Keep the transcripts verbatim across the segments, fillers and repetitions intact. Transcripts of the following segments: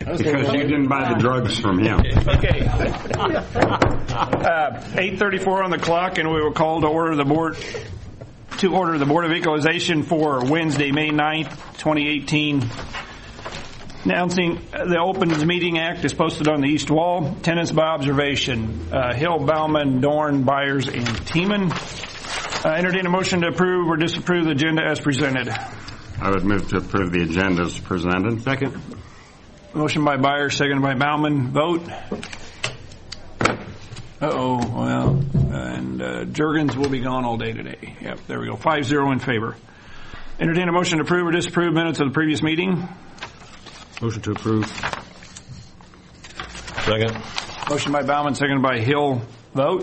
Because you didn't buy the drugs from him. Okay. Uh, eight thirty-four on the clock, and we will call to order the board to order the Board of Equalization for Wednesday, May ninth, twenty eighteen. Announcing the Opens Meeting Act is posted on the east wall. Attendance by observation. Uh, Hill, Bauman, Dorn, Byers, and Tiemann. Uh, entertain a motion to approve or disapprove the agenda as presented. I would move to approve the agenda as presented. Second. Motion by Byers, seconded by Bauman. Vote. Uh-oh, well, and uh, Juergens will be gone all day today. Yep, there we go. five zero in favor. Entertain a motion to approve or disapprove minutes of the previous meeting. Motion to approve. Second. Motion by Bauman, seconded by Hill. Vote.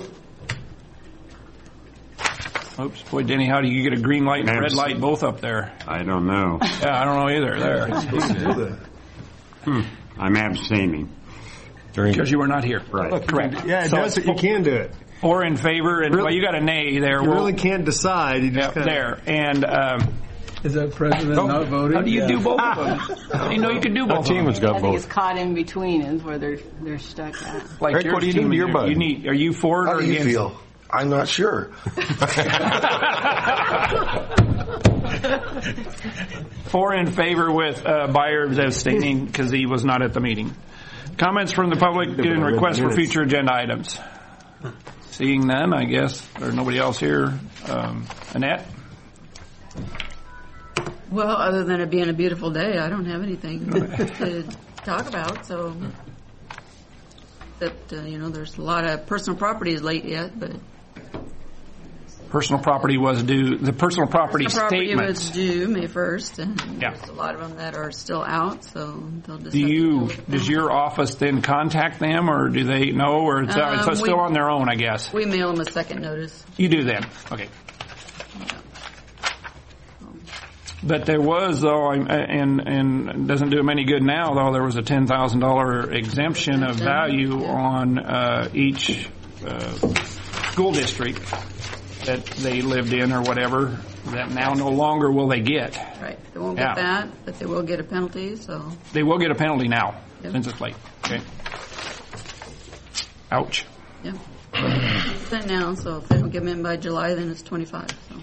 Oops, boy, Denny, how do you get a green light and a red light both up there? I don't know. Yeah, I don't know either. There. Hmm. I'm abstaining. Because you were not here. Right. Correct. Yeah, it So does. You can do it. Four in favor, and Really? well, you got a nay there. You We'll- really can't decide. You just Yep, kinda, there. And um, Is that president oh, not voting? how do you Yeah. do both of them? I didn't know you could do both of them. Teaman's got I think it's both. caught in between is where they're they're stuck at. Like Rick, your what do you team do to your is- bud? You need, are you for it How or do you against? feel? I'm not sure. Four in favor with uh, Byers abstaining because he was not at the meeting. Comments from the public and requests for future agenda items. Seeing none, I guess there's nobody else here. Um, Annette? Well, other than it being a beautiful day, I don't have anything to talk about. So that uh, you know, there's a lot of personal property is late yet, but Personal property was due, the personal property personal property statements. was due May first, and Yeah. there's a lot of them that are still out. So they'll just Do have to you, deal with them. does your office then contact them, or do they know, or it's, uh, it's Um, still we- on their own, I guess? We mail them a second notice. You do then, okay. But there was, though, I'm- and and it doesn't do them any good now, though, there was a ten thousand dollars exemption of value on uh, each uh, school district that they lived in or whatever, that now no longer will they get. Right. They won't Yeah. get that, but they will get a penalty. So They will get a penalty now, Yep. since it's late. Okay. Ouch. yeah, percent now. So if they don't get them in by July, then it's twenty-five. So.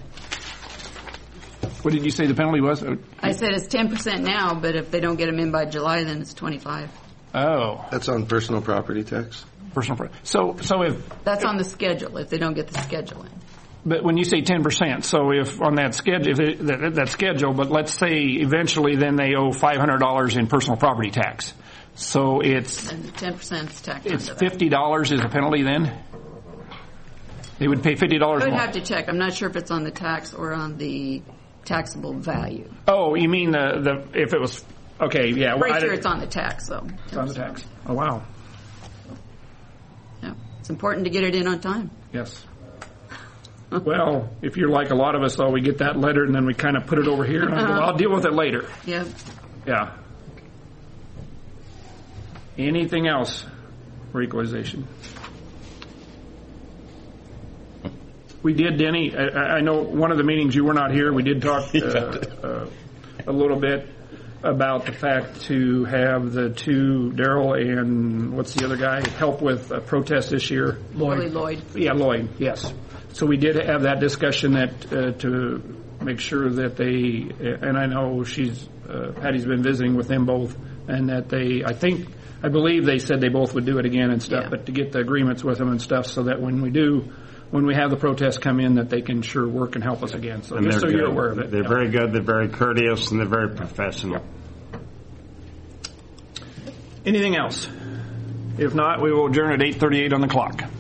What did you say the penalty was? I said it's ten percent now, but if they don't get them in by July, then it's twenty-five. Oh, That's on personal property tax. personal. pro- So, so if, That's on the schedule if they don't get the schedule in. but when you say ten percent, so if on that schedule, if they, that, that schedule, but let's say eventually then they owe five hundred dollars in personal property tax. So it's, And the ten percent is tacked it's onto that. fifty dollars is the penalty then? They would pay fifty dollars I would more? have to check. I'm not sure if it's on the tax or on the taxable value. Oh, you mean the, the, if it was, okay, yeah. well, Pretty I sure didn't- it's on the tax, though. It's on the tax. Oh, wow. Yeah. It's important to get it in on time. Yes. Well, if you're like a lot of us, though, we get that letter and then we kind of put it over here and I go, I'll deal with it later. Yeah. Yeah. Anything else for equalization? We did, Denny. I, I know one of the meetings you were not here. We did talk uh, uh, a little bit about the fact to have the two, Daryl and what's the other guy, help with a protest this year. Billy Lloyd. Yeah, Lloyd, yes. So we did have that discussion that uh, to make sure that they, and I know she's, uh, Patty's been visiting with them both, and that they, I think, I believe they said they both would do it again and stuff, Yeah. but to get the agreements with them and stuff so that when we do, when we have the protests come in, that they can sure work and help us again. So And just so they're you're good. aware of it. They're Yeah. very good, they're very courteous, and they're very professional. Anything else? If not, we will adjourn at eight thirty-eight on the clock.